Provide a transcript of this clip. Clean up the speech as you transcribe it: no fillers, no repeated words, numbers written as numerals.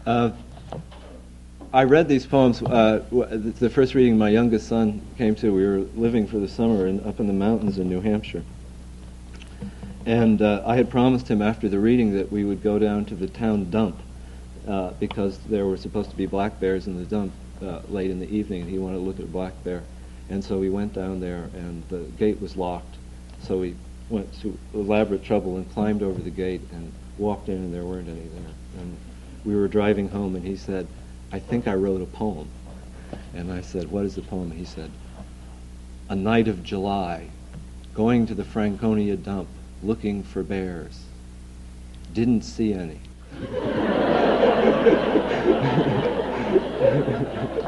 Uh, I read these poems. The first reading my youngest son came to, we were living for the summer up in the mountains in New Hampshire. And I had promised him after the reading that we would go down to the town dump because there were supposed to be black bears in the dump late in the evening, and he wanted to look at a black bear. And so we went down there, and the gate was locked. So we went to elaborate trouble and climbed over the gate and walked in, and there weren't any there. And we were driving home, and he said, "I think I wrote a poem." And I said, "What is the poem?" He said, "A night of July, going to the Franconia dump, looking for bears. Didn't see any."